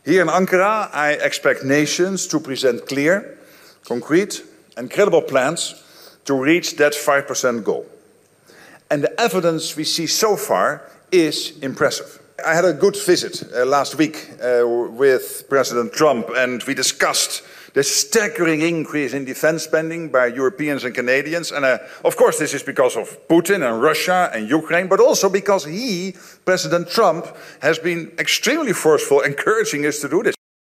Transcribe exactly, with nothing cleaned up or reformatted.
Here in Ankara, I expect nations to present clear, concrete and credible plans to reach that five percent goal. And the evidence we see so far is impressive. I had a good visit uh, last week uh, with President Trump, and we discussed the staggering increase in defense spending by Europeans and Canadians. And uh, of course, this is because of Putin and Russia and Ukraine, but also because he, President Trump, has been extremely forceful, encouraging us to do this.